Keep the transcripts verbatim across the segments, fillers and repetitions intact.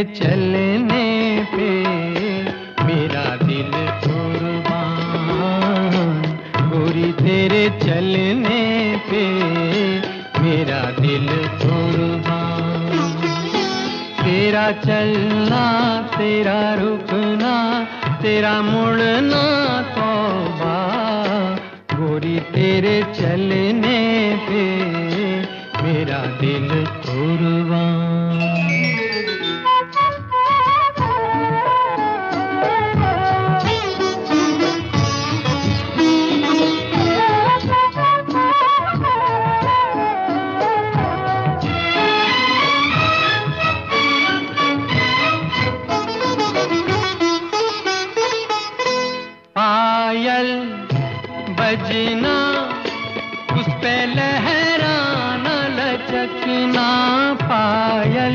चलने पे मेरा दिल कुर्बान, गोरी तेरे चलने पे मेरा दिल कुर्बान। तेरा चलना, तेरा रुकना, तेरा मुड़ना तौबा, गोरी तेरे चलने पे मेरा दिल कुर्बान। पायल बजना, उस पे लहराना, लचकना, पायल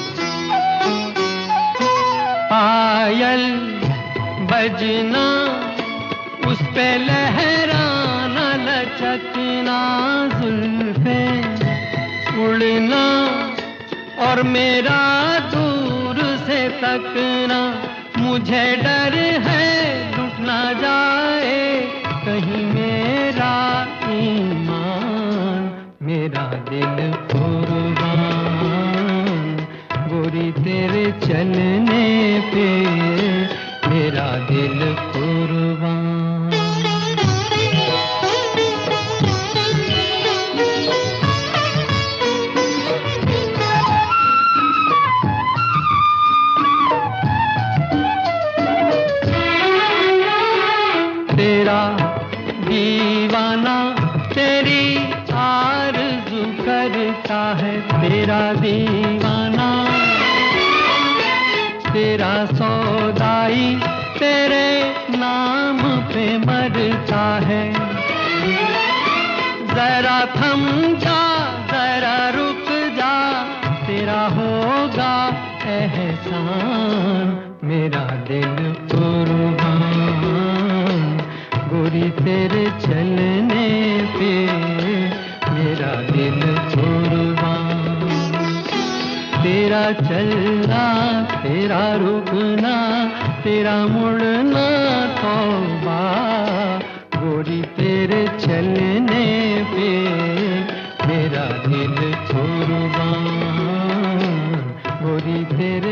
पायल बजना, उस पे लहराना, लचकना, जुल्फे उड़ना और मेरा दूर से तकना। मुझे डर है लुट ना जाए कहीं मेरा ईमान, मेरा दिल कुर्बान, गोरी तेरे चलने पे मेरा दिल कुर्बान। तेरा दीवाना तेरी आरज़ू करता है, तेरा दीवाना तेरा सौदाई तेरे नाम पे मरता है। जरा थम जा, जरा रुक जा, तेरा होगा एहसान, मेरा दिल कुर्बान, गोरी तेरे चलने पे मेरा दिल कुर्बान। तेरा चलना, तेरा रुकना, तेरा मुड़ना तौबा, गोरी तेरे चलने पे मेरा दिल कुर्बान, गोरी तेरे